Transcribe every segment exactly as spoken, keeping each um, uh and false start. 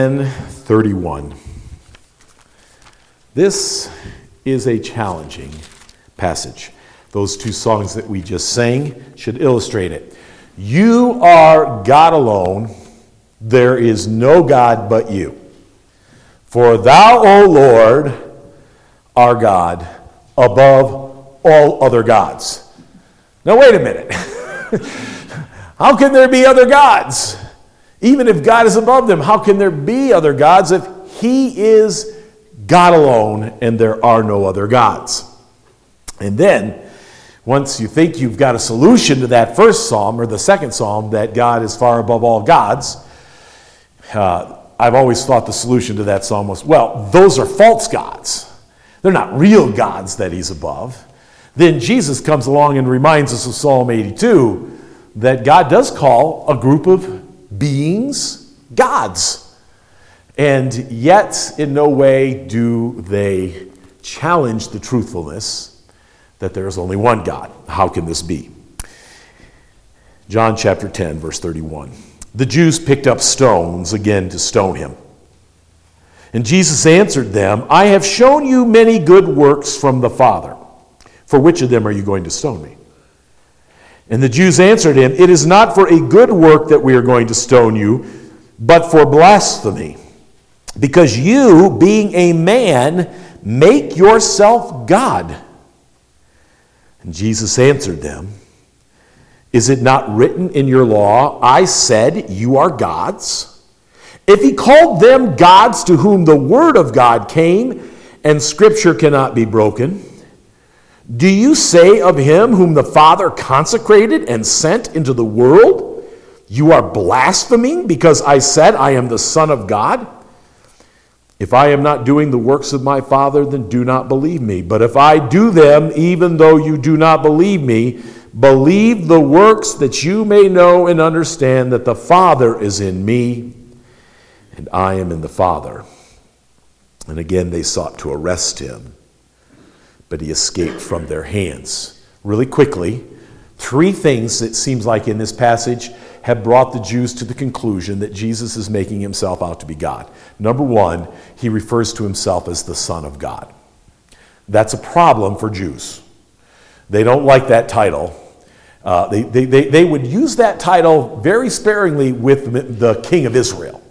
thirty-one. This is a challenging passage. Those two songs that we just sang should illustrate it. You are God alone. There is no God but you. For thou, O Lord, are God above all other gods. Now wait a minute. How can there be other gods? Even if God is above them, how can there be other gods if he is God alone and there are no other gods? And then, once you think you've got a solution to that first psalm, or the second psalm, that God is far above all gods, uh, I've always thought the solution to that psalm was, well, those are false gods. They're not real gods that he's above. Then Jesus comes along and reminds us of Psalm eighty-two that God does call a group of beings gods. And yet, in no way do they challenge the truthfulness that there is only one God. How can this be? John chapter ten, verse thirty-one. The Jews picked up stones again to stone him. And Jesus answered them, I have shown you many good works from the Father. For which of them are you going to stone me? And the Jews answered him, it is not for a good work that we are going to stone you, but for blasphemy. Because you, being a man, make yourself God. And Jesus answered them, is it not written in your law, I said you are gods? If he called them gods to whom the word of God came, and scripture cannot be broken, do you say of him whom the Father consecrated and sent into the world, you are blaspheming because I said I am the Son of God? If I am not doing the works of my Father, then do not believe me. But if I do them, even though you do not believe me, believe the works that you may know and understand that the Father is in me and I am in the Father. And again they sought to arrest him, but he escaped from their hands. Really quickly, three things it seems like in this passage have brought the Jews to the conclusion that Jesus is making himself out to be God. Number one, he refers to himself as the Son of God. That's a problem for Jews. They don't like that title. Uh, they, they, they, they would use that title very sparingly with the King of Israel.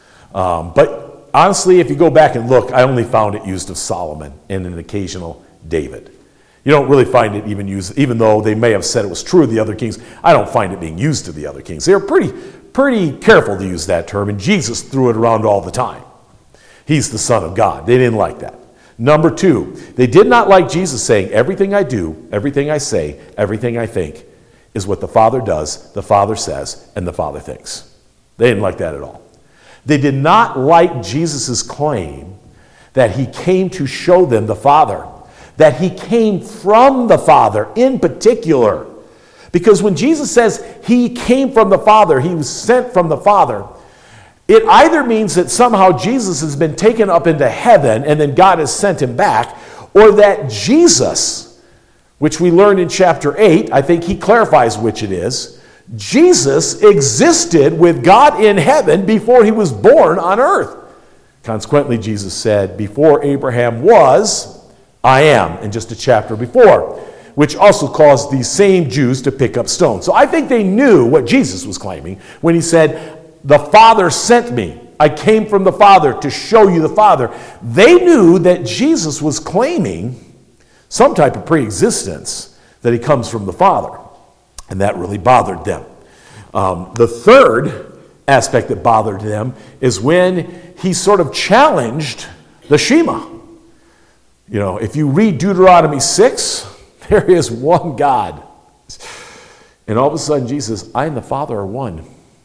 Um, but honestly, if you go back and look, I only found it used of Solomon and an occasional David. You don't really find it even used, even though they may have said it was true of the other kings. I don't find it being used to the other kings. They were pretty, pretty careful to use that term, and Jesus threw it around all the time. He's the Son of God. They didn't like that. Number two, they did not like Jesus saying, everything I do, everything I say, everything I think is what the Father does, the Father says, and the Father thinks. They didn't like that at all. They did not like Jesus' claim that he came to show them the Father, that he came from the Father in particular. Because when Jesus says he came from the Father, he was sent from the Father, it either means that somehow Jesus has been taken up into heaven and then God has sent him back, or that Jesus, which we learned in chapter eight, I think he clarifies which it is, Jesus existed with God in heaven before he was born on earth. Consequently, Jesus said, before Abraham was, I am, in just a chapter before, which also caused these same Jews to pick up stones. So I think they knew what Jesus was claiming when he said, the Father sent me. I came from the Father to show you the Father. They knew that Jesus was claiming some type of pre-existence, that he comes from the Father. And that really bothered them. Um, the third aspect that bothered them is when he sort of challenged the Shema. You know, if you read Deuteronomy six, there is one God. And all of a sudden Jesus says, I and the Father are one.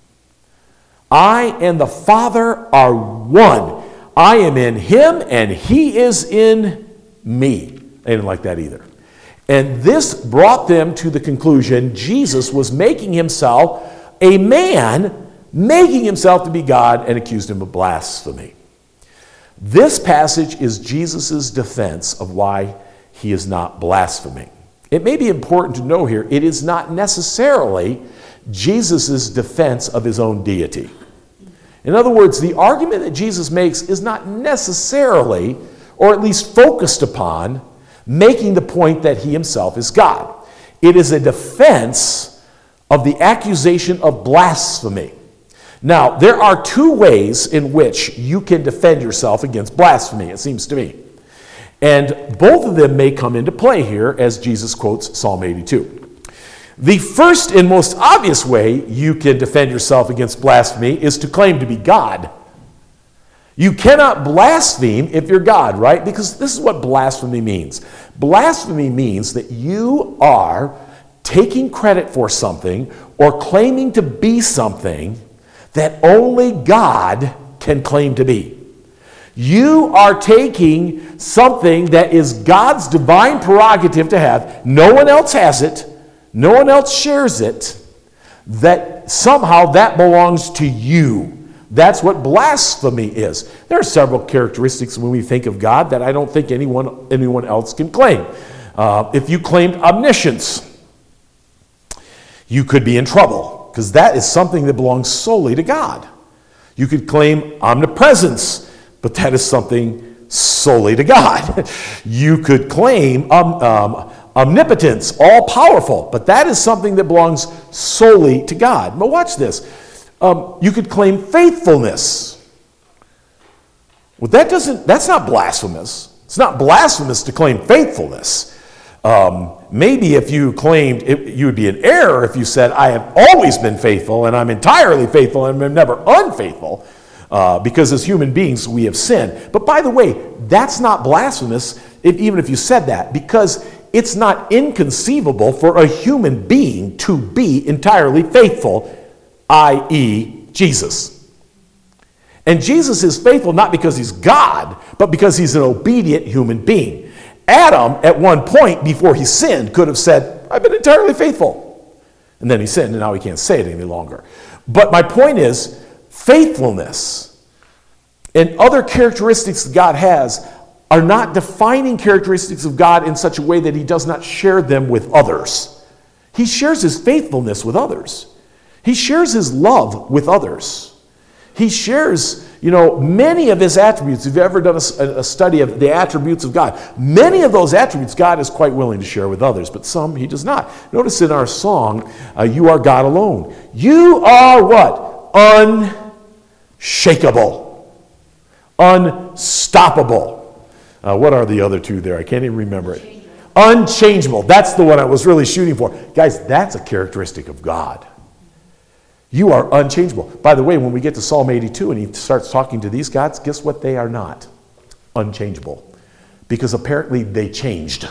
I and the Father are one. I am in him and he is in me. They didn't like that either. And this brought them to the conclusion Jesus was making himself a man, making himself to be God, and accused him of blasphemy. This passage is Jesus' defense of why he is not blaspheming. It may be important to know here, it is not necessarily Jesus' defense of his own deity. In other words, the argument that Jesus makes is not necessarily, or at least focused upon, making the point that he himself is God. It is a defense of the accusation of blasphemy. Now, there are two ways in which you can defend yourself against blasphemy, it seems to me. And both of them may come into play here as Jesus quotes Psalm eighty-two. The first and most obvious way you can defend yourself against blasphemy is to claim to be God. You cannot blaspheme if you're God, right? Because this is what blasphemy means. Blasphemy means that you are taking credit for something or claiming to be something that only God can claim to be. You are taking something that is God's divine prerogative to have. No one else has it. No one else shares it. That somehow that belongs to you. That's what blasphemy is. There are several characteristics when we think of God that I don't think anyone, anyone else can claim. Uh, if you claimed omniscience, you could be in trouble, because that is something that belongs solely to God. You could claim omnipresence, but that is something solely to God. You could claim um, um, omnipotence, all-powerful, but that is something that belongs solely to God. But watch this. Um, you could claim faithfulness. Well, that doesn't, that's not blasphemous. It's not blasphemous to claim faithfulness. Um, maybe if you claimed, it, you would be in error if you said, I have always been faithful and I'm entirely faithful and I'm never unfaithful, uh, because as human beings we have sinned. But by the way, that's not blasphemous, if, even if you said that, because it's not inconceivable for a human being to be entirely faithful, that is. Jesus. And Jesus is faithful not because he's God, but because he's an obedient human being. Adam, at one point before he sinned, could have said, I've been entirely faithful. And then he sinned, and now he can't say it any longer. But my point is, faithfulness and other characteristics that God has are not defining characteristics of God in such a way that he does not share them with others. He shares his faithfulness with others. He shares his love with others. He shares, you know, many of his attributes. If you've ever done a, a study of the attributes of God, many of those attributes God is quite willing to share with others, but some he does not. Notice in our song, uh, You Are God Alone. You are what? Unshakable. Unstoppable. Uh, what are the other two there? I can't even remember it. Unchangeable. That's the one I was really shooting for. Guys, that's a characteristic of God. You are unchangeable. By the way, when we get to Psalm eighty-two and he starts talking to these gods, guess what they are not? Unchangeable. Because apparently they changed.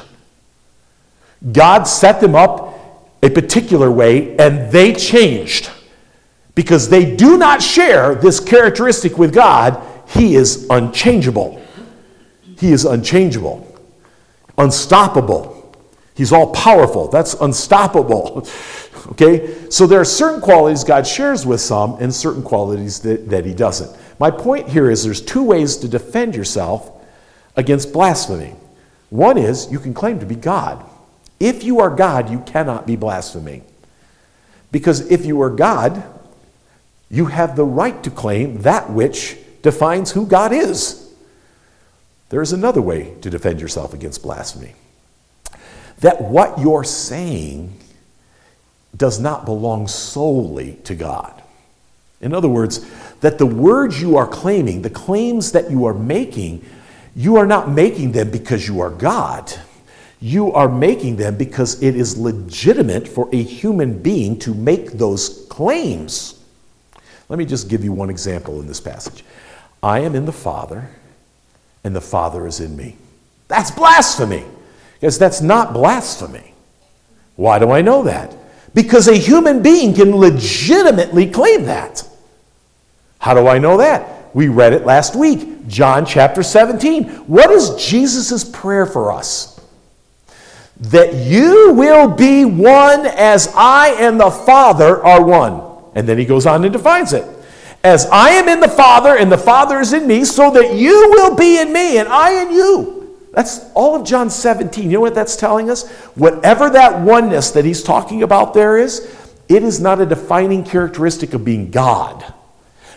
God set them up a particular way and they changed. Because they do not share this characteristic with God, he is unchangeable. He is unchangeable. Unstoppable. He's all powerful. That's unstoppable. Okay? So there are certain qualities God shares with some and certain qualities that, that he doesn't. My point here is there's two ways to defend yourself against blasphemy. One is you can claim to be God. If you are God, you cannot be blaspheming. Because if you are God, you have the right to claim that which defines who God is. There is another way to defend yourself against blasphemy. That what you're saying does not belong solely to God. In other words, that the words you are claiming, the claims that you are making, you are not making them because you are God. You are making them because it is legitimate for a human being to make those claims. Let me just give you one example in this passage. I am in the Father, and the Father is in me. That's blasphemy. Because that's not blasphemy. Why do I know that? Because a human being can legitimately claim that. How do I know that? We read it last week, John chapter seventeen. What is Jesus' prayer for us? That you will be one as I and the Father are one. And then he goes on and defines it. As I am in the Father and the Father is in me, so that you will be in me and I in you. That's all of John seventeen. You know what that's telling us? Whatever that oneness that he's talking about there is, it is not a defining characteristic of being God.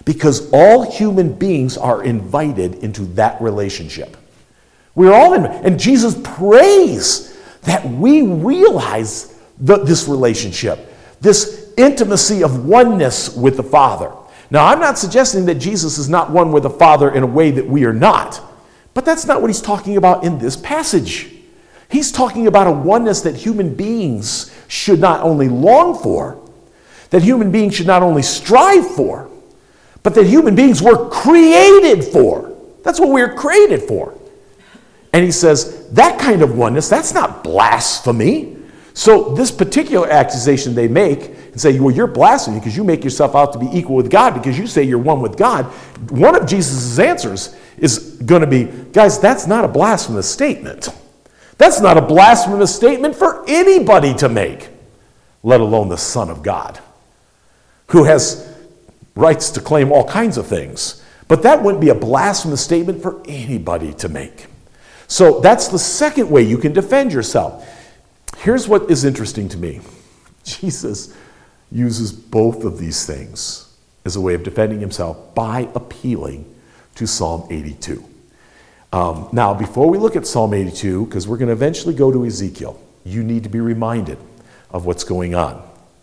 because all human beings are invited into that relationship. We're all in, and Jesus prays that we realize the, this relationship, this intimacy of oneness with the Father. Now, I'm not suggesting that Jesus is not one with the Father in a way that we are not, but that's not what he's talking about in this passage. He's talking about a oneness that human beings should not only long for, that human beings should not only strive for, but that human beings were created for. That's what we're created for. And he says, that kind of oneness, that's not blasphemy. So this particular accusation they make and say, well, you're blaspheming because you make yourself out to be equal with God because you say you're one with God. One of Jesus' answers is going to be, guys, that's not a blasphemous statement. That's not a blasphemous statement for anybody to make, let alone the Son of God, who has rights to claim all kinds of things. But that wouldn't be a blasphemous statement for anybody to make. So that's the second way you can defend yourself. Here's what is interesting to me. Jesus uses both of these things as a way of defending himself by appealing to Psalm eighty-two. Um, now, before we look at Psalm eighty-two, because we're going to eventually go to Ezekiel, you need to be reminded of what's going on.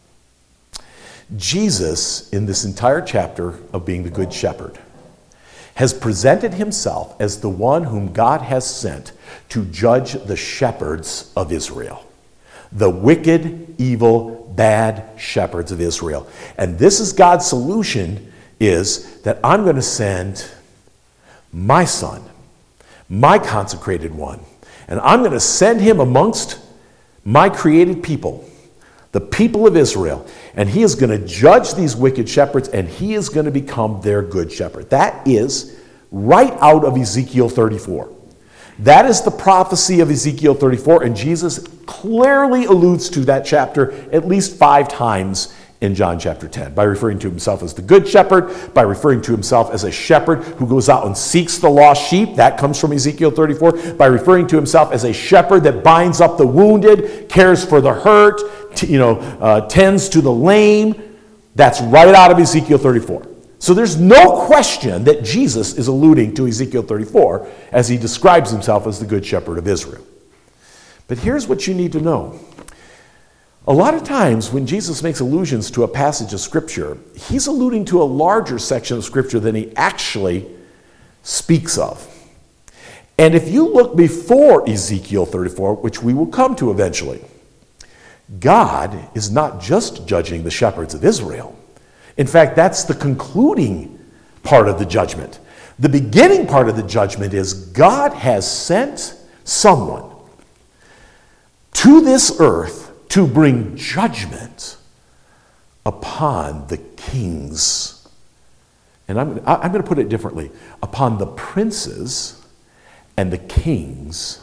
Jesus, in this entire chapter of being the Good Shepherd, has presented himself as the one whom God has sent to judge the shepherds of Israel. The wicked, evil, bad shepherds of Israel. And this is God's solution, is that I'm going to send my son, my consecrated one, and I'm going to send him amongst my created people, the people of Israel, and he is going to judge these wicked shepherds, and he is going to become their good shepherd. That is right out of Ezekiel thirty-four. That is the prophecy of Ezekiel thirty-four, and Jesus clearly alludes to that chapter at least five times in John chapter ten, by referring to himself as the good shepherd, by referring to himself as a shepherd who goes out and seeks the lost sheep. That comes from Ezekiel thirty-four. By referring to himself as a shepherd that binds up the wounded, cares for the hurt, t- you know, uh, tends to the lame. That's right out of Ezekiel thirty-four. So there's no question that Jesus is alluding to Ezekiel thirty-four as he describes himself as the good shepherd of Israel. But here's what you need to know. A lot of times when Jesus makes allusions to a passage of Scripture, he's alluding to a larger section of Scripture than he actually speaks of. And if you look before Ezekiel thirty-four, which we will come to eventually, God is not just judging the shepherds of Israel. In fact, that's the concluding part of the judgment. The beginning part of the judgment is God has sent someone to this earth to bring judgment upon the kings. And I'm, I'm going to put it differently. Upon the princes and the kings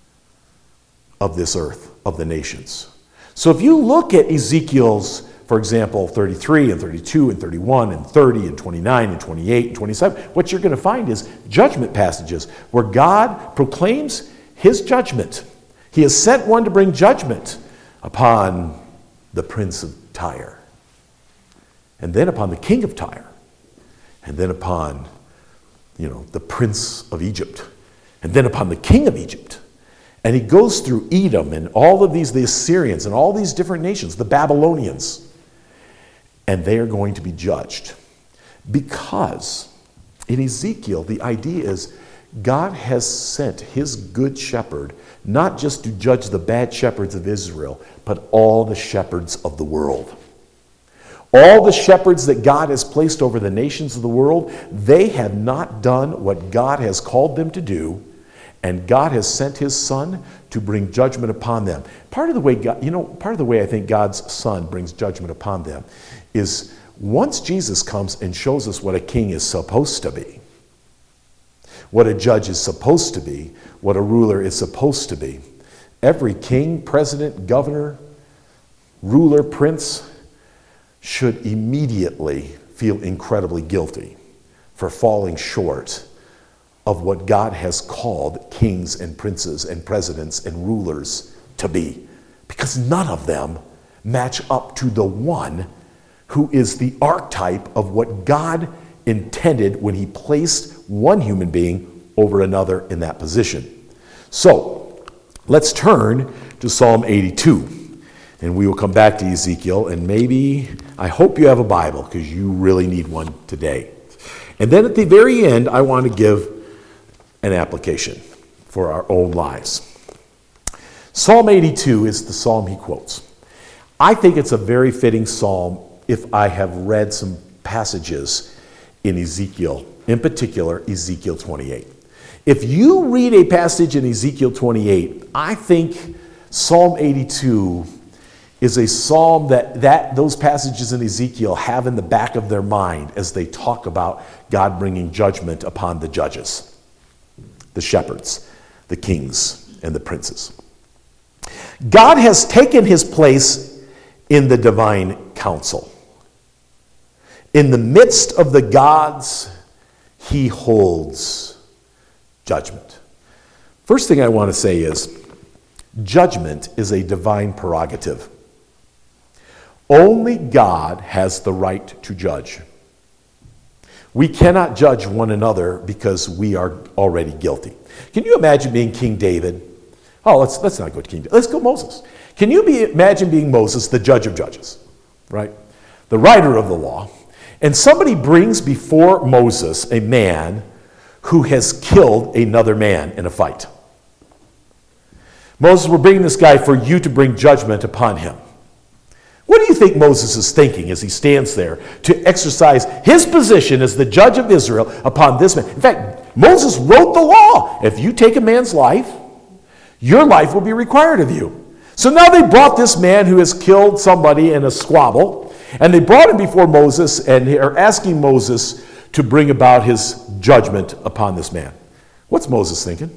of this earth, of the nations. So if you look at Ezekiel's, for example, thirty-three and thirty-two and thirty-one and thirty and twenty-nine and twenty-eight and twenty-seven, what you're going to find is judgment passages where God proclaims his judgment. He has sent one to bring judgment upon the prince of Tyre, and then upon the king of Tyre, and then upon, you know, the prince of Egypt, and then upon the king of Egypt. And he goes through Edom and all of these, the Assyrians and all these different nations, the Babylonians, and they are going to be judged. Because in Ezekiel, the idea is God has sent his good shepherd not just to judge the bad shepherds of Israel, but all the shepherds of the world. All the shepherds that God has placed over the nations of the world, they have not done what God has called them to do, and God has sent his son to bring judgment upon them. Part of the way God, you know, part of the way I think God's son brings judgment upon them is once Jesus comes and shows us what a king is supposed to be, what a judge is supposed to be, what a ruler is supposed to be. Every king, president, governor, ruler, prince should immediately feel incredibly guilty for falling short of what God has called kings and princes and presidents and rulers to be. Because none of them match up to the one who is the archetype of what God intended when he placed one human being over another in that position. So, let's turn to Psalm eighty-two, and we will come back to Ezekiel, and maybe, I hope you have a Bible, because you really need one today. And then at the very end, I want to give an application for our own lives. Psalm eighty-two is the psalm he quotes. I think it's a very fitting psalm if I have read some passages in Ezekiel, in particular Ezekiel twenty-eight. If you read a passage in Ezekiel twenty-eight, I think Psalm eighty-two is a psalm that, that those passages in Ezekiel have in the back of their mind as they talk about God bringing judgment upon the judges, the shepherds, the kings, and the princes. God has taken his place in the divine council. In the midst of the gods, he holds judgment. First thing I want to say is, judgment is a divine prerogative. Only God has the right to judge. We cannot judge one another because we are already guilty. Can you imagine being King David? Oh, let's, let's not go to King David. Let's go Moses. Can you be, imagine being Moses, the judge of judges, right? The writer of the law. And somebody brings before Moses a man who has killed another man in a fight. Moses, we're bringing this guy for you to bring judgment upon him. What do you think Moses is thinking as he stands there to exercise his position as the judge of Israel upon this man? In fact, Moses wrote the law. If you take a man's life, your life will be required of you. So now they brought this man who has killed somebody in a squabble, and they brought him before Moses and are asking Moses to bring about his judgment upon this man. What's Moses thinking?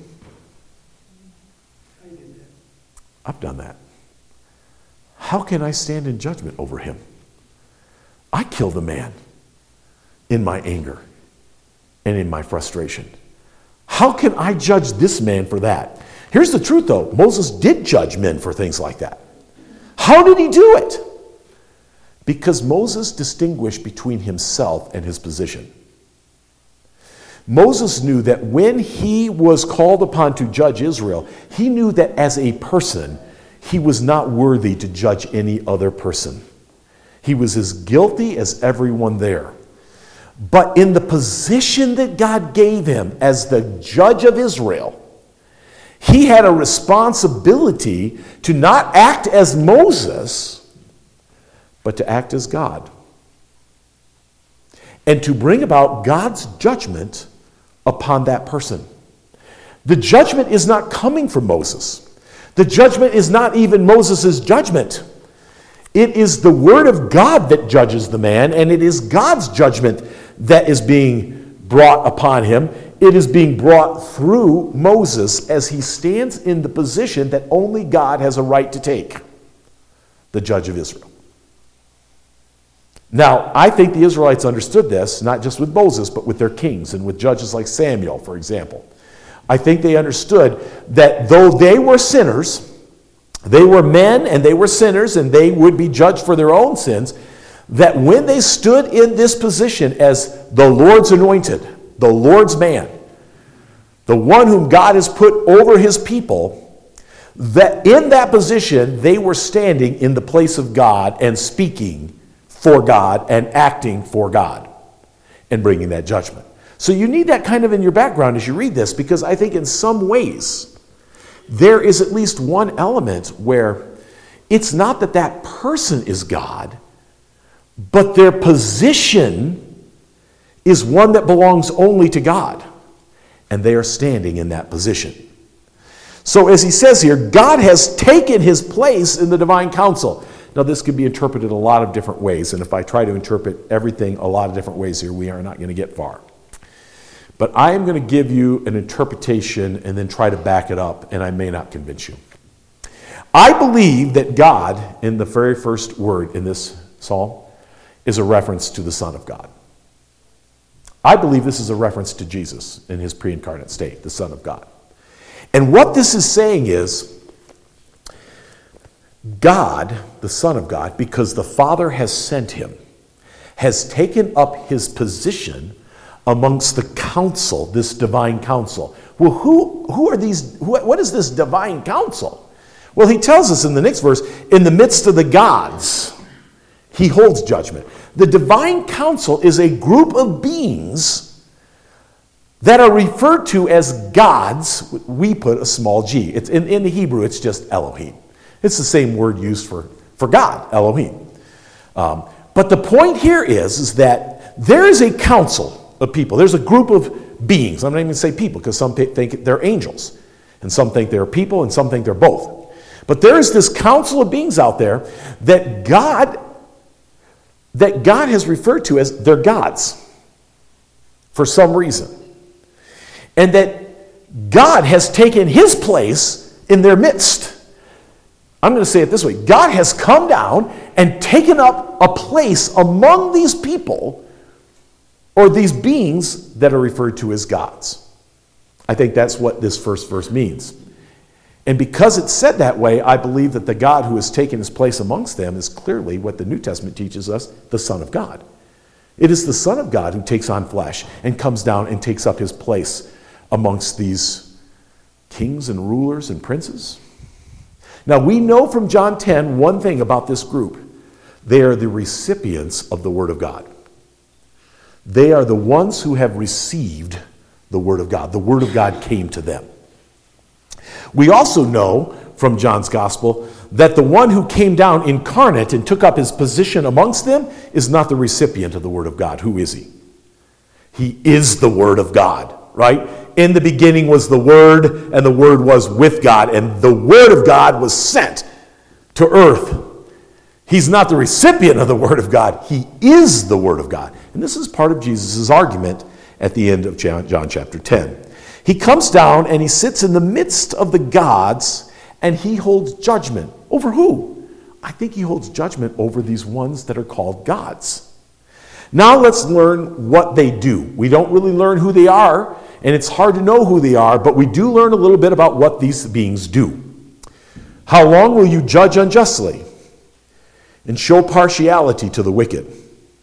I've done that. How can I stand in judgment over him? I killed a man in my anger and in my frustration. How can I judge this man for that? Here's the truth, though. Moses did judge men for things like that. How did he do it? Because Moses distinguished between himself and his position. Moses knew that when he was called upon to judge Israel, he knew that as a person, he was not worthy to judge any other person. He was as guilty as everyone there. But in the position that God gave him as the judge of Israel, he had a responsibility to not act as Moses, but to act as God. And to bring about God's judgment upon that person. The judgment is not coming from Moses. The judgment is not even Moses' judgment. It is the word of God that judges the man, and it is God's judgment that is being brought upon him. It is being brought through Moses as he stands in the position that only God has a right to take, the judge of Israel. Now, I think the Israelites understood this, not just with Moses, but with their kings and with judges like Samuel, for example. I think they understood that though they were sinners, they were men and they were sinners and they would be judged for their own sins, that when they stood in this position as the Lord's anointed, the Lord's man, the one whom God has put over his people, that in that position they were standing in the place of God and speaking for God and acting for God and bringing that judgment. So you need that kind of in your background as you read this, because I think in some ways there is at least one element where it's not that that person is God, but their position is one that belongs only to God, and they are standing in that position. So as he says here, God has taken his place in the divine council. Now this could be interpreted a lot of different ways, and if I try to interpret everything a lot of different ways here, we are not going to get far. But I am going to give you an interpretation and then try to back it up, and I may not convince you. I believe that God, in the very first word in this psalm, is a reference to the Son of God. I believe this is a reference to Jesus in his pre-incarnate state, the Son of God. And what this is saying is, God, the Son of God, because the Father has sent him, has taken up his position amongst the council, this divine council. Well, who, who are these, who, what is this divine council? Well, he tells us in the next verse, in the midst of the gods, he holds judgment. The divine council is a group of beings that are referred to as gods. We put a small g. It's in, in the Hebrew, it's just Elohim. It's the same word used for, for God, Elohim. Um, but the point here is, is that there is a council of people. There's a group of beings. I'm not even going to say people, because some think they're angels, and some think they're people, and some think they're both. But there is this council of beings out there that God, that God has referred to as their gods for some reason. And that God has taken his place in their midst. I'm going to say it this way. God has come down and taken up a place among these people, or these beings that are referred to as gods. I think that's what this first verse means. And because it's said that way, I believe that the God who has taken his place amongst them is clearly what the New Testament teaches us, the Son of God. It is the Son of God who takes on flesh and comes down and takes up his place amongst these kings and rulers and princes. Now, we know from John ten one thing about this group. They are the recipients of the Word of God. They are the ones who have received the Word of God. The Word of God came to them. We also know from John's Gospel that the one who came down incarnate and took up his position amongst them is not the recipient of the Word of God. Who is he? He is the Word of God, right? In the beginning was the Word, and the Word was with God, and the Word of God was sent to earth. He's not the recipient of the Word of God. He is the Word of God. And this is part of Jesus' argument at the end of John, John chapter ten. He comes down and he sits in the midst of the gods, and he holds judgment. Over who? I think he holds judgment over these ones that are called gods. Now let's learn what they do. We don't really learn who they are, and it's hard to know who they are, but we do learn a little bit about what these beings do. How long will you judge unjustly and show partiality to the wicked?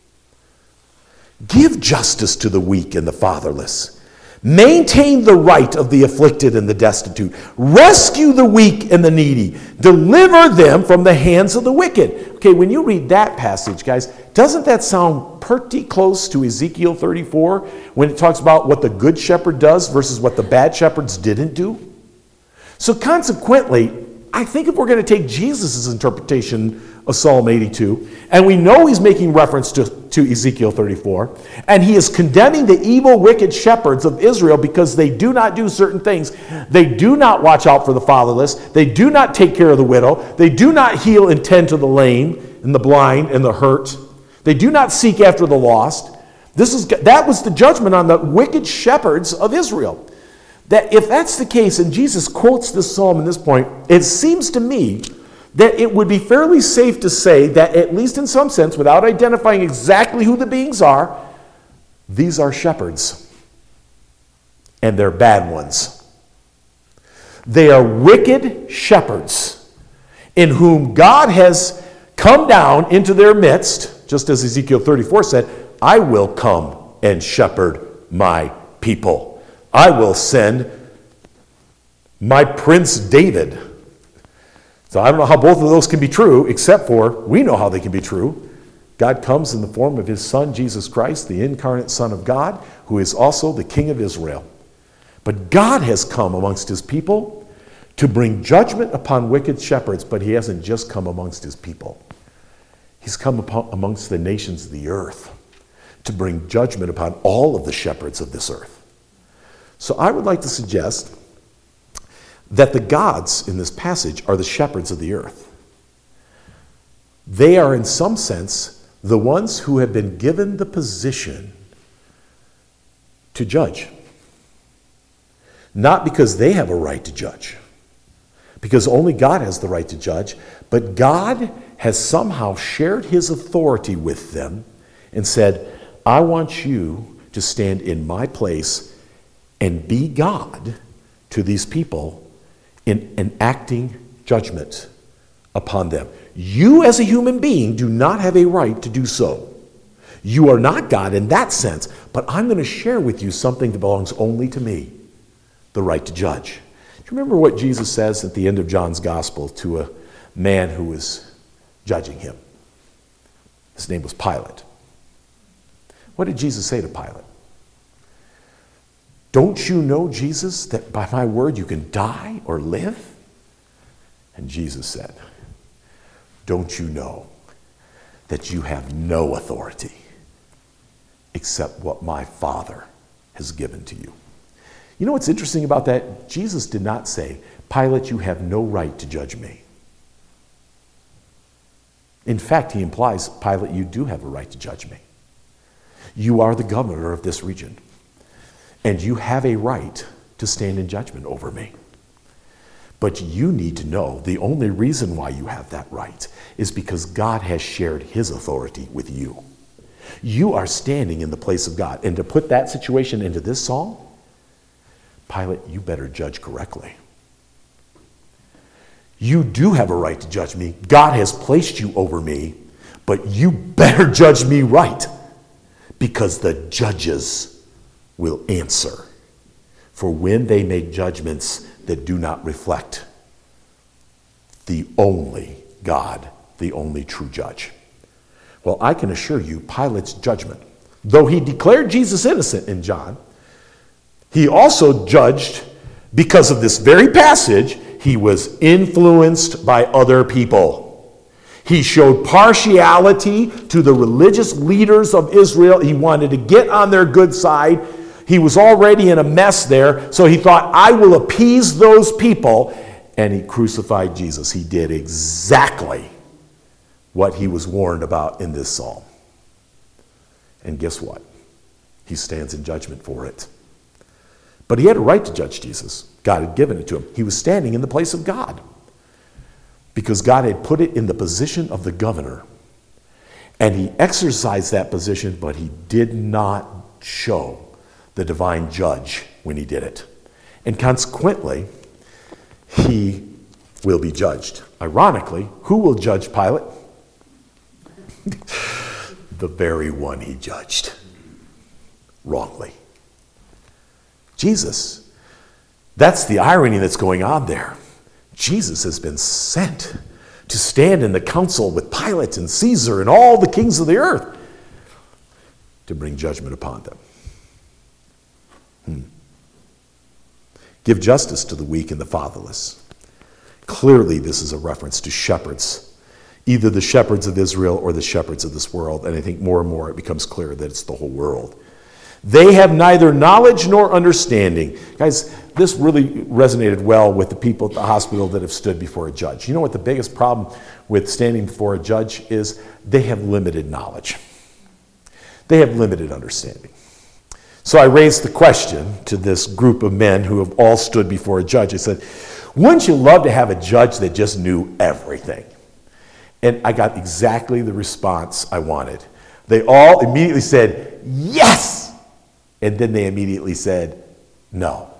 Give justice to the weak and the fatherless. Maintain the right of the afflicted and the destitute. Rescue the weak and the needy. Deliver them from the hands of the wicked. Okay, when you read that passage, guys, doesn't that sound pretty close to Ezekiel thirty-four when it talks about what the good shepherd does versus what the bad shepherds didn't do? So consequently, I think if we're going to take Jesus' interpretation of Psalm eighty-two, and we know he's making reference to, to Ezekiel thirty-four, and he is condemning the evil, wicked shepherds of Israel because they do not do certain things. They do not watch out for the fatherless. They do not take care of the widow. They do not heal and tend to the lame and the blind and the hurt. They do not seek after the lost. This is, that was the judgment on the wicked shepherds of Israel. That if that's the case, and Jesus quotes this psalm in this point, it seems to me that it would be fairly safe to say that, at least in some sense, without identifying exactly who the beings are, these are shepherds. And they're bad ones. They are wicked shepherds in whom God has come down into their midst, just as Ezekiel thirty-four said, I will come and shepherd my people. I will send my Prince David. So I don't know how both of those can be true, except for we know how they can be true. God comes in the form of his Son, Jesus Christ, the incarnate Son of God, who is also the King of Israel. But God has come amongst his people to bring judgment upon wicked shepherds, but he hasn't just come amongst his people. He's come upon, amongst the nations of the earth to bring judgment upon all of the shepherds of this earth. So I would like to suggest that the gods in this passage are the shepherds of the earth. They are, in some sense, the ones who have been given the position to judge. Not because they have a right to judge, because only God has the right to judge, but God has somehow shared his authority with them and said, I want you to stand in my place and be God to these people in enacting judgment upon them. You as a human being do not have a right to do so. You are not God in that sense, but I'm going to share with you something that belongs only to me, the right to judge. Do you remember what Jesus says at the end of John's gospel to a man who was judging him? His name was Pilate. What did Jesus say to Pilate? Don't you know, Jesus, that by my word you can die or live? And Jesus said, don't you know that you have no authority except what my Father has given to you? You know what's interesting about that? Jesus did not say, Pilate, you have no right to judge me. In fact, he implies, Pilate, you do have a right to judge me. You are the governor of this region, and you have a right to stand in judgment over me. But you need to know the only reason why you have that right is because God has shared his authority with you. You are standing in the place of God. And to put that situation into this psalm, Pilate, you better judge correctly. You do have a right to judge me. God has placed you over me, but you better judge me right, because the judges will answer for when they make judgments that do not reflect the only God, the only true judge. Well, I can assure you, Pilate's judgment, though he declared Jesus innocent in John, he also judged, because of this very passage, he was influenced by other people. He showed partiality to the religious leaders of Israel. He wanted to get on their good side. He was already in a mess there, so he thought, I will appease those people, and he crucified Jesus. He did exactly what he was warned about in this psalm. And guess what? He stands in judgment for it. But he had a right to judge Jesus. God had given it to him. He was standing in the place of God, because God had put it in the position of the governor. And he exercised that position, but he did not show the divine judge when he did it. And consequently, he will be judged. Ironically, who will judge Pilate? The very one he judged wrongly. Jesus. That's the irony that's going on there. Jesus has been sent to stand in the council with Pilate and Caesar and all the kings of the earth to bring judgment upon them. Hmm. Give justice to the weak and the fatherless. Clearly, this is a reference to shepherds, either the shepherds of Israel or the shepherds of this world. And I think more and more it becomes clear that it's the whole world. They have neither knowledge nor understanding. Guys, this really resonated well with the people at the hospital that have stood before a judge. You know what the biggest problem with standing before a judge is? They have limited knowledge. They have limited understanding. So I raised the question to this group of men who have all stood before a judge. I said, wouldn't you love to have a judge that just knew everything? And I got exactly the response I wanted. They all immediately said, yes! And then they immediately said, no.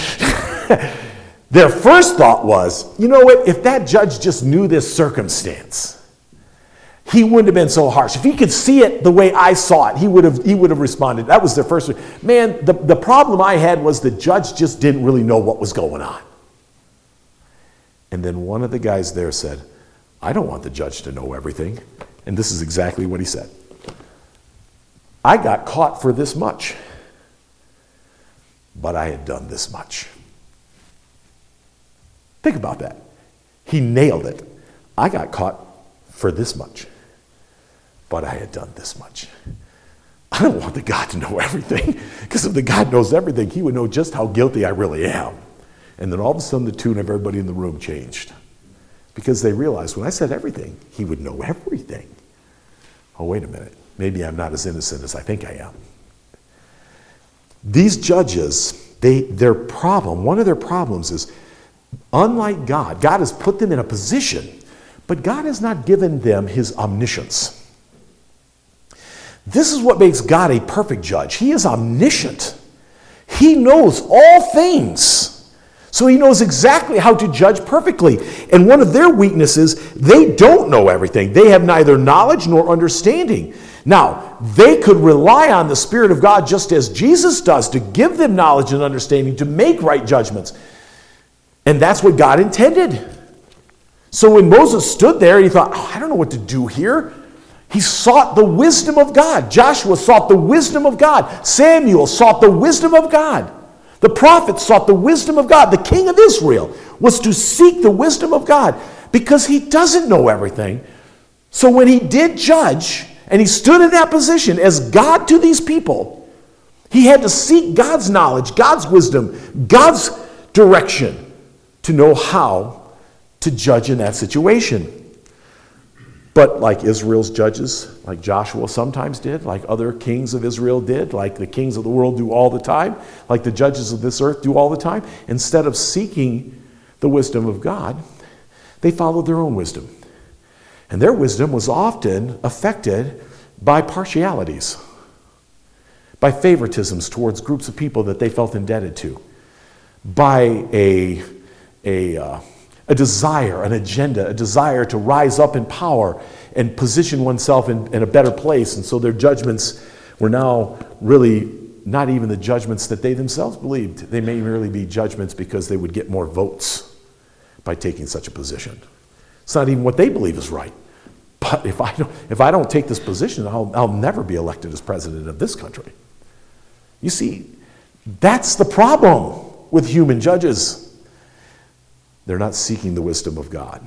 Their first thought was, you know what, if that judge just knew this circumstance, he wouldn't have been so harsh. If he could see it the way I saw it, he would have, he would have responded. That was their first. Man, the, the problem I had was the judge just didn't really know what was going on. And then one of the guys there said, I don't want the judge to know everything. And this is exactly what he said. I got caught for this much, but I had done this much. Think about that. He nailed it. I got caught for this much, but I had done this much. I don't want the God to know everything, because if the God knows everything, he would know just how guilty I really am. And then all of a sudden the tune of everybody in the room changed, because they realized when I said everything, he would know everything. Oh, wait a minute. Maybe I'm not as innocent as I think I am. These judges, they, their problem, one of their problems is, unlike God, God has put them in a position, but God has not given them his omniscience. This is what makes God a perfect judge. He is omniscient. He knows all things. So he knows exactly how to judge perfectly. And one of their weaknesses, they don't know everything. They have neither knowledge nor understanding. Now, they could rely on the Spirit of God just as Jesus does to give them knowledge and understanding to make right judgments. And that's what God intended. So when Moses stood there, he thought, oh, I don't know what to do here. He sought the wisdom of God. Joshua sought the wisdom of God. Samuel sought the wisdom of God. The prophets sought the wisdom of God. The king of Israel was to seek the wisdom of God because he doesn't know everything. So when he did judge, and he stood in that position as God to these people, he had to seek God's knowledge, God's wisdom, God's direction to know how to judge in that situation. But like Israel's judges, like Joshua sometimes did, like other kings of Israel did, like the kings of the world do all the time, like the judges of this earth do all the time, instead of seeking the wisdom of God, they followed their own wisdom. And their wisdom was often affected by partialities, by favoritisms towards groups of people that they felt indebted to, by a, a, uh, a desire, an agenda, a desire to rise up in power and position oneself in, in a better place. And so their judgments were now really not even the judgments that they themselves believed. They may merely be judgments because they would get more votes by taking such a position. It's not even what they believe is right. But if I don't, if I don't take this position, I'll, I'll never be elected as president of this country. You see, that's the problem with human judges. They're not seeking the wisdom of God.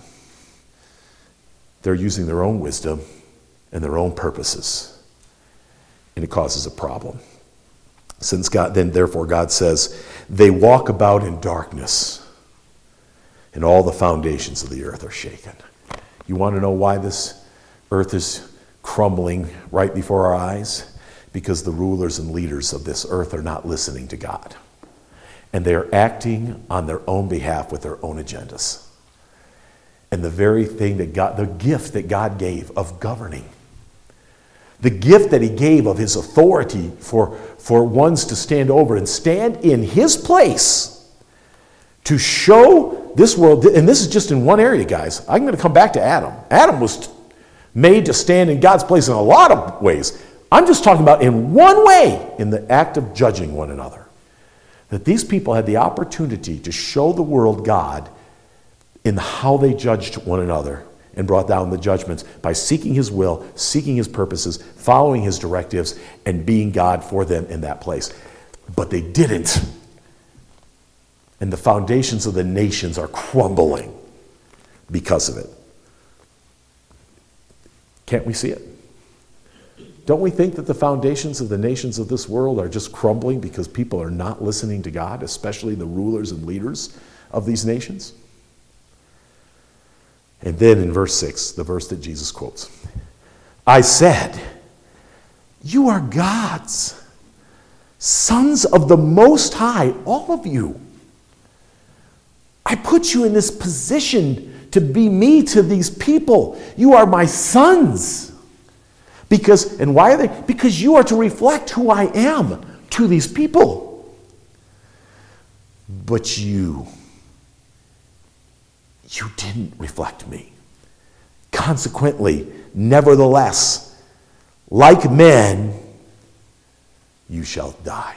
They're using their own wisdom and their own purposes. And it causes a problem. Since God, then therefore God says, they walk about in darkness, and all the foundations of the earth are shaken. You want to know why this earth is crumbling right before our eyes? Because the rulers and leaders of this earth are not listening to God. And they are acting on their own behalf with their own agendas. And the very thing that God, the gift that God gave of governing, the gift that he gave of his authority for, for ones to stand over and stand in his place to show this world, and this is just in one area, guys. I'm going to come back to Adam. Adam was made to stand in God's place in a lot of ways. I'm just talking about in one way, in the act of judging one another. That these people had the opportunity to show the world God in how they judged one another and brought down the judgments by seeking his will, seeking his purposes, following his directives, and being God for them in that place. But they didn't. And the foundations of the nations are crumbling because of it. Can't we see it? Don't we think that the foundations of the nations of this world are just crumbling because people are not listening to God, especially the rulers and leaders of these nations? And then in verse six, the verse that Jesus quotes, I said, you are gods, sons of the Most High, all of you. I put you in this position to be me to these people. You are my sons. Because, and why are they? Because you are to reflect who I am to these people. But you, you didn't reflect me. Consequently, nevertheless, like men, you shall die.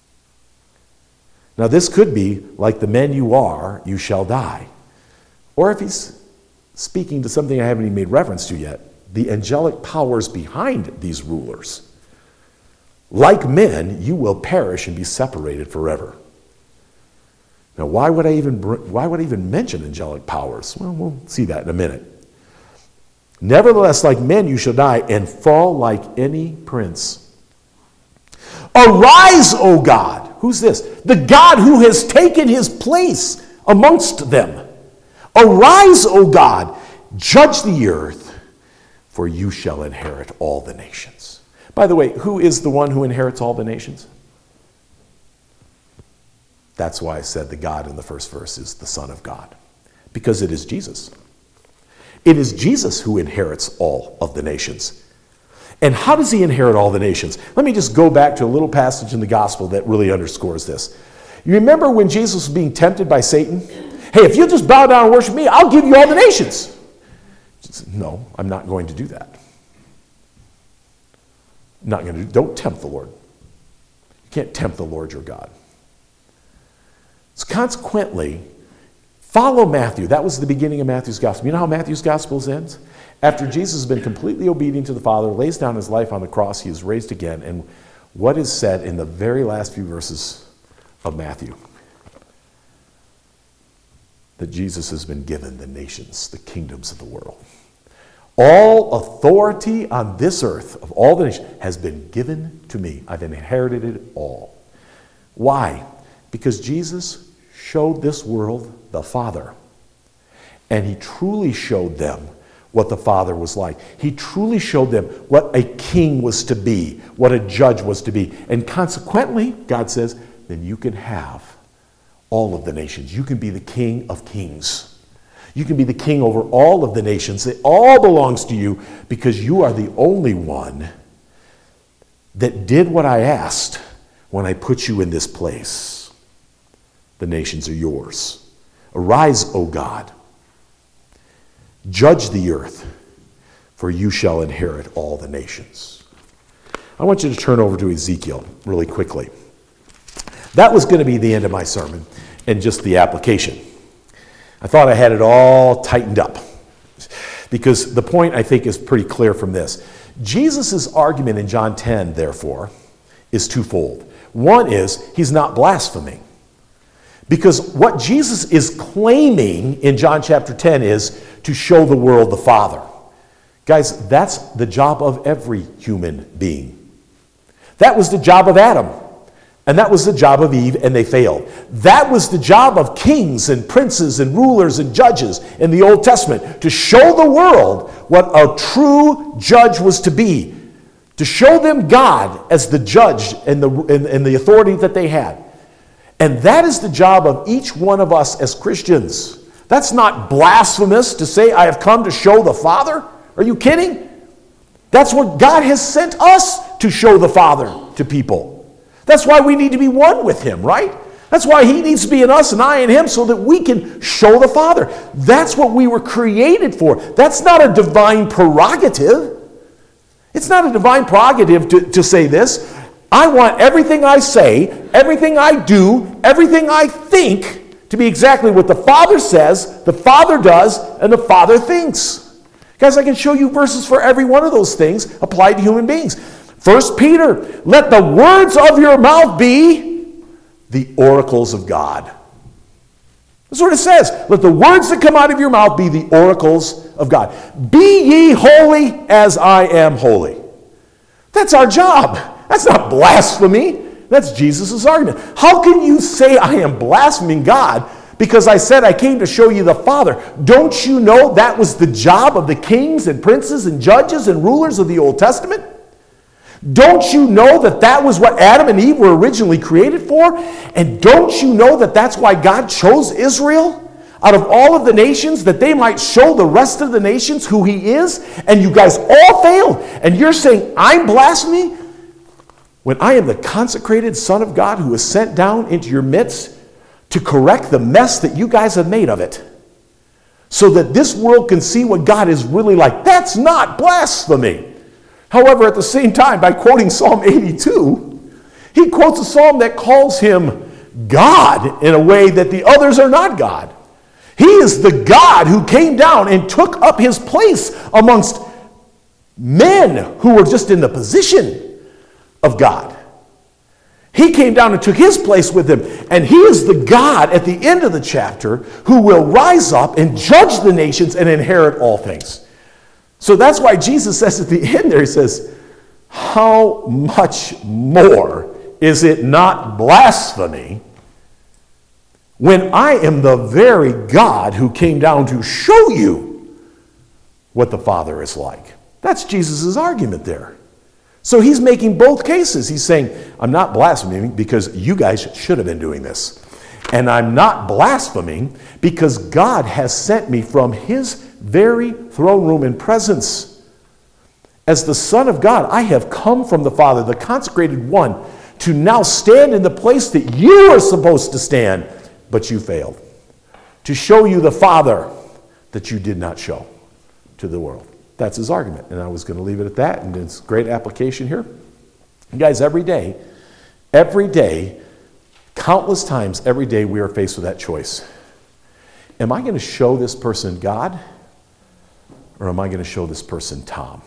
Now this could be, like the men you are, you shall die. Or if he's speaking to something I haven't even made reference to yet, the angelic powers behind these rulers. Like men, you will perish and be separated forever. Now, why would I even why would I even mention angelic powers? Well, we'll see that in a minute. Nevertheless, like men, you shall die and fall like any prince. Arise, O God. Who's this? The God who has taken his place amongst them. Arise, O God, judge the earth, for you shall inherit all the nations. By the way, who is the one who inherits all the nations? That's why I said the God in the first verse is the Son of God. Because it is Jesus. It is Jesus who inherits all of the nations. And how does he inherit all the nations? Let me just go back to a little passage in the gospel that really underscores this. You remember when Jesus was being tempted by Satan? Hey, if you'll just bow down and worship me, I'll give you all the nations. No, I'm not going to do that. Not going to do. Don't tempt the Lord. You can't tempt the Lord your God. So consequently, follow Matthew. That was the beginning of Matthew's gospel. You know how Matthew's gospel ends? After Jesus has been completely obedient to the Father, lays down his life on the cross, he is raised again. And what is said in the very last few verses of Matthew? That Jesus has been given the nations, the kingdoms of the world. All authority on this earth of all the nations has been given to me. I've inherited it all. Why? Because Jesus showed this world the Father. And he truly showed them what the Father was like. He truly showed them what a king was to be, what a judge was to be. And consequently, God says, then you can have all of the nations. You can be the king of kings. You can be the king over all of the nations. It all belongs to you because you are the only one that did what I asked when I put you in this place. The nations are yours. Arise, O God. Judge the earth, for you shall inherit all the nations. I want you to turn over to Ezekiel really quickly. That was going to be the end of my sermon and just the application. I thought I had it all tightened up because the point, I think, is pretty clear from this. Jesus' argument in John ten, therefore, is twofold. One is he's not blaspheming. Because what Jesus is claiming in John chapter ten is to show the world the Father. Guys, that's the job of every human being. That was the job of Adam. And that was the job of Eve, and they failed. That was the job of kings and princes and rulers and judges in the Old Testament, to show the world what a true judge was to be. To show them God as the judge and the, and, and the authority that they had. And that is the job of each one of us as Christians. That's not blasphemous to say, I have come to show the Father. Are you kidding? That's what God has sent us to show the Father to people. That's why we need to be one with him, right? That's why he needs to be in us and I in him so that we can show the Father. That's what we were created for. That's not a divine prerogative. It's not a divine prerogative to, to say this. I want everything I say, everything I do, everything I think to be exactly what the Father says, the Father does, and the Father thinks. Guys, I can show you verses for every one of those things applied to human beings. First Peter, let the words of your mouth be the oracles of God. That's what it says. Let the words that come out of your mouth be the oracles of God. Be ye holy as I am holy. That's our job. That's not blasphemy. That's Jesus' argument. How can you say I am blaspheming God because I said I came to show you the Father? Don't you know that was the job of the kings and princes and judges and rulers of the Old Testament? Don't you know that that was what Adam and Eve were originally created for? And don't you know that that's why God chose Israel out of all of the nations, that they might show the rest of the nations who he is? And you guys all failed. And you're saying, I'm blaspheming? When I am the consecrated Son of God who is sent down into your midst to correct the mess that you guys have made of it, so that this world can see what God is really like. That's not blasphemy. However, at the same time, by quoting Psalm eighty-two, he quotes a psalm that calls him God in a way that the others are not God. He is the God who came down and took up his place amongst men who were just in the position of God. He came down and took his place with them. And he is the God at the end of the chapter who will rise up and judge the nations and inherit all things. So that's why Jesus says at the end there, he says, how much more is it not blasphemy when I am the very God who came down to show you what the Father is like? That's Jesus' argument there. So he's making both cases. He's saying, I'm not blaspheming because you guys should have been doing this. And I'm not blaspheming because God has sent me from his very throne room and presence. As the Son of God, I have come from the Father, the consecrated one, to now stand in the place that you are supposed to stand, but you failed. To show you the Father that you did not show to the world. That's his argument. And I was going to leave it at that, and it's great application here. And guys, every day, every day, countless times every day we are faced with that choice. Am I going to show this person God, or am I going to show this person Tom?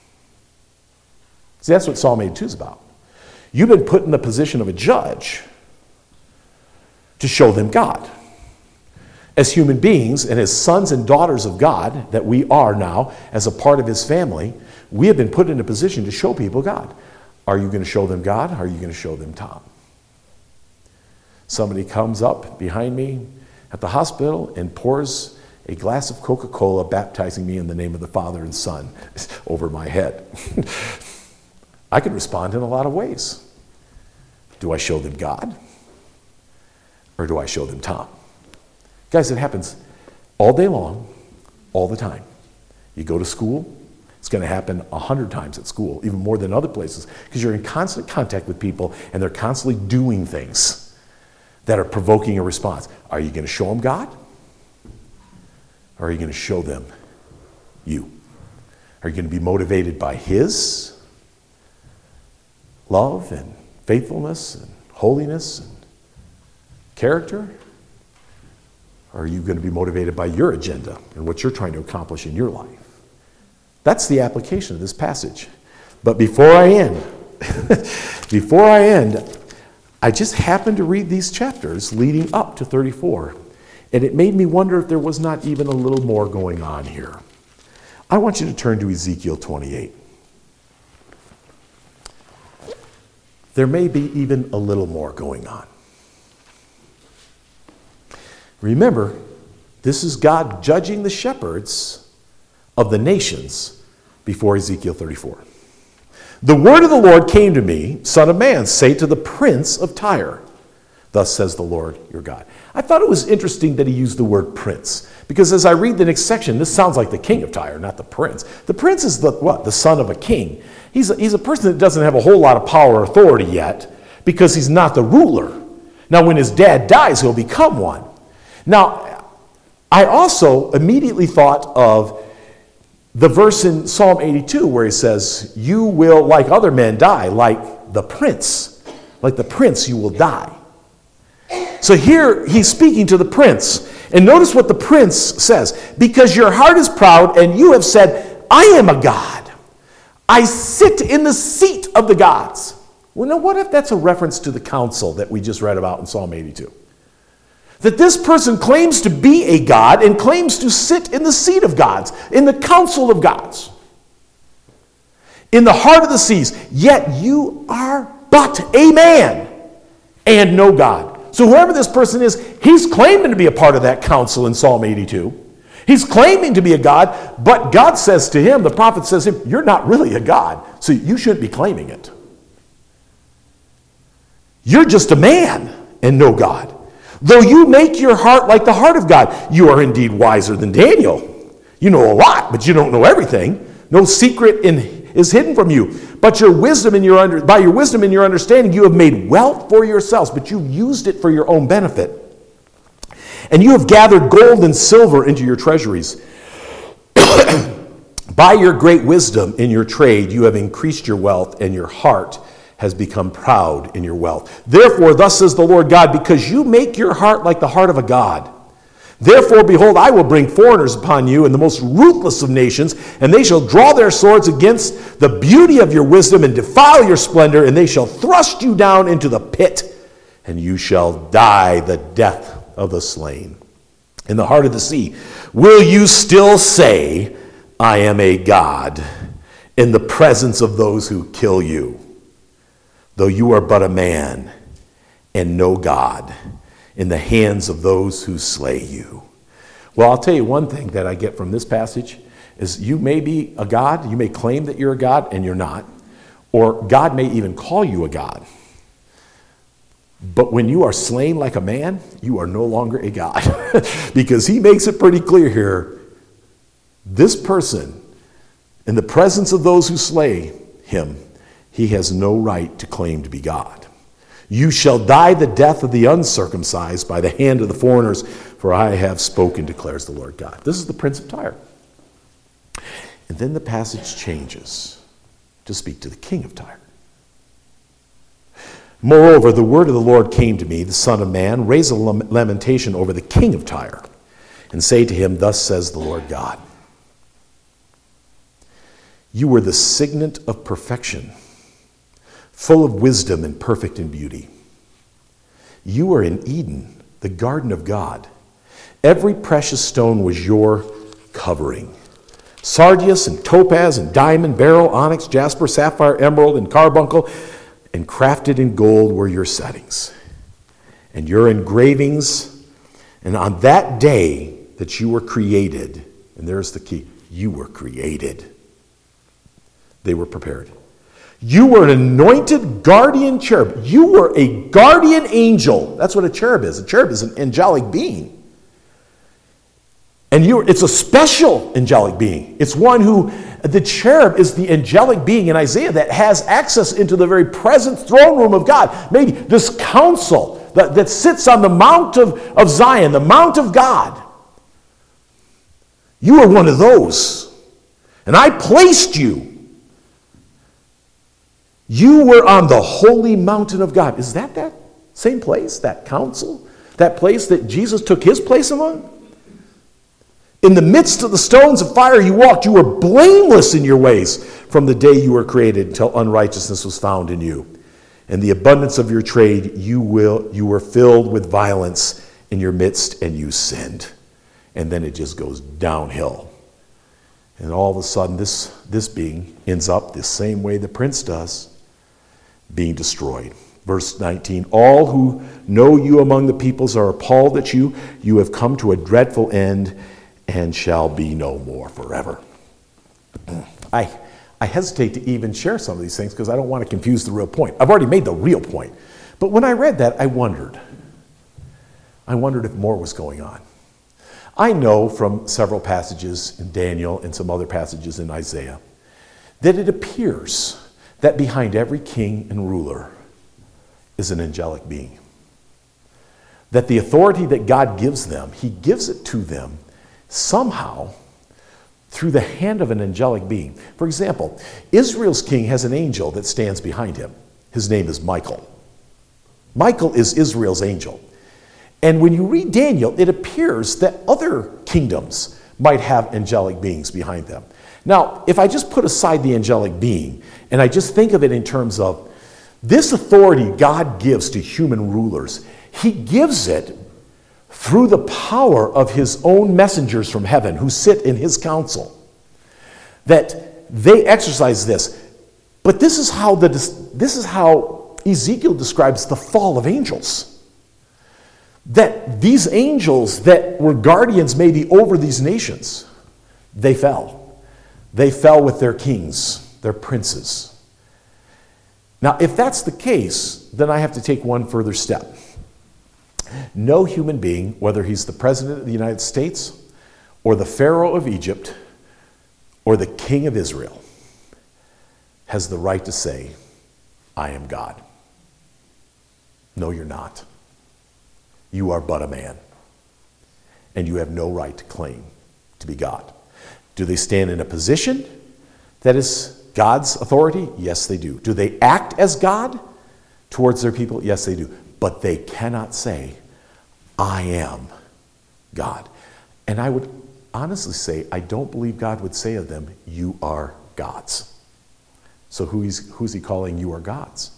See, that's what Psalm eighty-two is about. You've been put in the position of a judge to show them God. As human beings and as sons and daughters of God that we are now as a part of his family, we have been put in a position to show people God. Are you going to show them God? Or are you going to show them Tom? Somebody comes up behind me at the hospital and pours a glass of Coca-Cola, baptizing me in the name of the Father and Son over my head. I can respond in a lot of ways. Do I show them God? Or do I show them Tom? Guys, it happens all day long, all the time. You go to school, it's going to happen a hundred times at school, even more than other places, because you're in constant contact with people and they're constantly doing things that are provoking a response. Are you going to show them God? Or are you going to show them you? Are you going to be motivated by his love and faithfulness and holiness and character? Or are you going to be motivated by your agenda and what you're trying to accomplish in your life? That's the application of this passage. But before I end, before I end, I just happened to read these chapters leading up to thirty-four, and it made me wonder if there was not even a little more going on here. I want you to turn to Ezekiel twenty-eight. There may be even a little more going on. Remember, this is God judging the shepherds of the nations before Ezekiel thirty-four. The word of the Lord came to me, Son of man, say to the prince of Tyre, thus says the Lord your God. I thought it was interesting that he used the word prince, because as I read the next section, this sounds like the king of Tyre, not the prince. The prince is the what? The son of a king. He's a, he's a person that doesn't have a whole lot of power or authority yet, because he's not the ruler. Now, when his dad dies, he'll become one. Now, I also immediately thought of the verse in Psalm eighty-two where he says, you will, like other men, die, like the prince. Like the prince, you will die. So here he's speaking to the prince. And notice what the prince says. Because your heart is proud and you have said, I am a god. I sit in the seat of the gods. Well, now what if that's a reference to the council that we just read about in Psalm eighty-two? That this person claims to be a god and claims to sit in the seat of gods, in the council of gods, in the heart of the seas, yet you are but a man and no God. So whoever this person is, he's claiming to be a part of that council in Psalm eighty-two. He's claiming to be a god, but God says to him, the prophet says to him, you're not really a god, so you shouldn't be claiming it. You're just a man and no God. Though you make your heart like the heart of God, you are indeed wiser than Daniel. You know a lot, but you don't know everything. No secret in, is hidden from you. But your wisdom and your under, by your wisdom and your understanding, you have made wealth for yourselves, but you used it for your own benefit. And you have gathered gold and silver into your treasuries. By your great wisdom in your trade, you have increased your wealth, and your heart has become proud in your wealth. Therefore, thus says the Lord God, because you make your heart like the heart of a god. Therefore, behold, I will bring foreigners upon you and the most ruthless of nations, and they shall draw their swords against the beauty of your wisdom and defile your splendor, and they shall thrust you down into the pit, and you shall die the death of the slain. In the heart of the sea, will you still say, I am a god, in the presence of those who kill you? Though you are but a man and no God, in the hands of those who slay you. Well, I'll tell you one thing that I get from this passage is you may be a God, you may claim that you're a God, and you're not. Or God may even call you a God. But when you are slain like a man, you are no longer a God. Because he makes it pretty clear here, this person, in the presence of those who slay him, he has no right to claim to be God. You shall die the death of the uncircumcised by the hand of the foreigners, for I have spoken, declares the Lord God. This is the Prince of Tyre. And then the passage changes to speak to the King of Tyre. Moreover, the word of the Lord came to me, the Son of Man, raise a lamentation over the king of Tyre, and say to him, thus says the Lord God, you were the signet of perfection, full of wisdom and perfect in beauty. You were in Eden, the garden of God. Every precious stone was your covering. Sardius and topaz and diamond, beryl, onyx, jasper, sapphire, emerald, and carbuncle, and crafted in gold were your settings. And your engravings, and on that day that you were created, and there's the key, you were created. They were prepared. You were an anointed guardian cherub. You were a guardian angel. That's what a cherub is. A cherub is an angelic being. And you, it's a special angelic being. It's one who, the cherub is the angelic being in Isaiah that has access into the very present throne room of God. Maybe this council that, that sits on the Mount of, of Zion, the Mount of God. You are one of those. And I placed you. You were on the holy mountain of God. Is that that same place, that council? That place that Jesus took his place among? In the midst of the stones of fire you walked. You were blameless in your ways from the day you were created until unrighteousness was found in you. In the abundance of your trade you will you were filled with violence in your midst, and you sinned. And then it just goes downhill. And all of a sudden this, this being ends up the same way the prince does, being destroyed. Verse nineteen, all who know you among the peoples are appalled at you. You have come to a dreadful end and shall be no more forever. I, I hesitate to even share some of these things because I don't want to confuse the real point. I've already made the real point. But when I read that, I wondered. I wondered if more was going on. I know from several passages in Daniel and some other passages in Isaiah that it appears that behind every king and ruler is an angelic being. That the authority that God gives them, he gives it to them somehow through the hand of an angelic being. For example, Israel's king has an angel that stands behind him. His name is Michael. Michael is Israel's angel. And when you read Daniel, it appears that other kingdoms might have angelic beings behind them. Now, if I just put aside the angelic being, and I just think of it in terms of this authority God gives to human rulers, he gives it through the power of his own messengers from heaven who sit in his council. That they exercise this. But this is how the this is how Ezekiel describes the fall of angels. That these angels that were guardians maybe over these nations, they fell. They fell with their kings, their princes. Now, if that's the case, then I have to take one further step. No human being, whether he's the president of the United States or the Pharaoh of Egypt or the king of Israel, has the right to say, I am God. No, you're not. You are but a man, and you have no right to claim to be God. Do they stand in a position that is God's authority? Yes, they do. Do they act as God towards their people? Yes, they do. But they cannot say, I am God. And I would honestly say, I don't believe God would say of them, you are gods. So who is, who's he calling you are gods?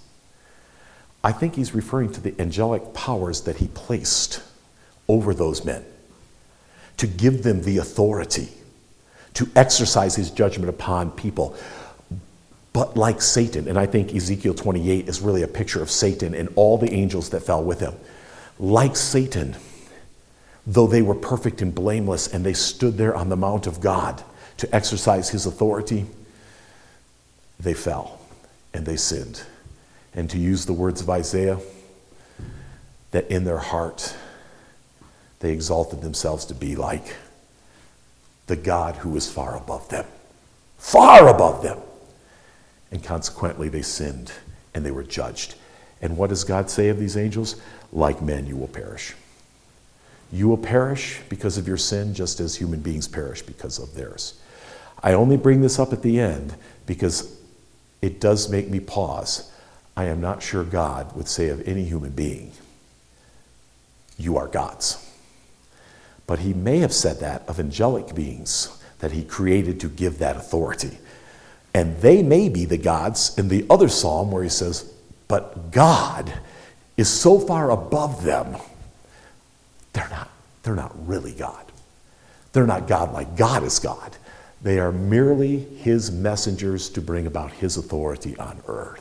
I think he's referring to the angelic powers that he placed over those men to give them the authority to exercise his judgment upon people. But like Satan, and I think Ezekiel twenty-eight is really a picture of Satan and all the angels that fell with him. Like Satan, though they were perfect and blameless and they stood there on the Mount of God to exercise his authority, they fell and they sinned. And to use the words of Isaiah, that in their heart they exalted themselves to be like the God who is far above them. Far above them. And consequently they sinned and they were judged. And what does God say of these angels? Like men you will perish. You will perish because of your sin just as human beings perish because of theirs. I only bring this up at the end because it does make me pause. I am not sure God would say of any human being, you are gods. But he may have said that of angelic beings that he created to give that authority. And they may be the gods in the other psalm where he says, but God is so far above them, they're not, they're not really God. They're not God like God is God. They are merely his messengers to bring about his authority on earth.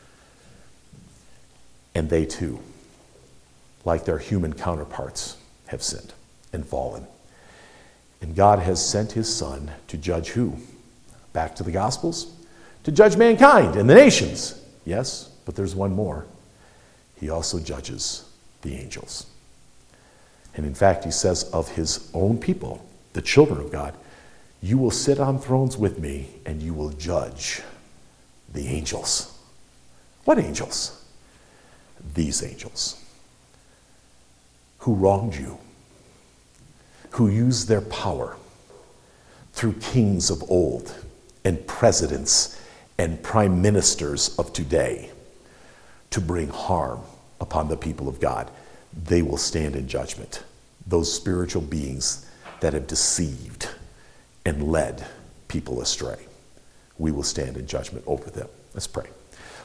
And they too, like their human counterparts, have sinned and fallen. And God has sent his Son to judge who? Back to the Gospels? To judge mankind and the nations. Yes, but there's one more. He also judges the angels. And in fact, he says of his own people, the children of God, you will sit on thrones with me and you will judge the angels. What angels? These angels who wronged you, who used their power through kings of old and presidents and prime ministers of today to bring harm upon the people of God. They will stand in judgment. Those spiritual beings that have deceived and led people astray. We will stand in judgment over them. Let's pray.